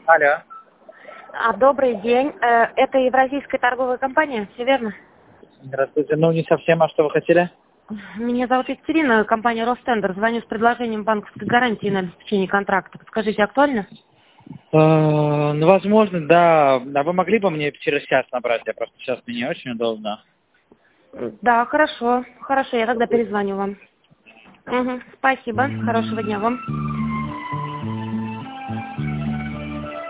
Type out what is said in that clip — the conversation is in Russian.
Алло. Добрый день. Это Евразийская торговая компания, все верно? Здравствуйте. Ну, не совсем. А что вы хотели? Меня зовут Екатерина, компания Ростендер. Звоню с предложением банковской гарантии на обеспечение контракта. Подскажите, актуально? Ну, возможно, да. А вы могли бы мне через час набрать? Я просто сейчас мне не очень удобно. Да, хорошо. Хорошо, я тогда перезвоню вам. Спасибо. Хорошего дня вам.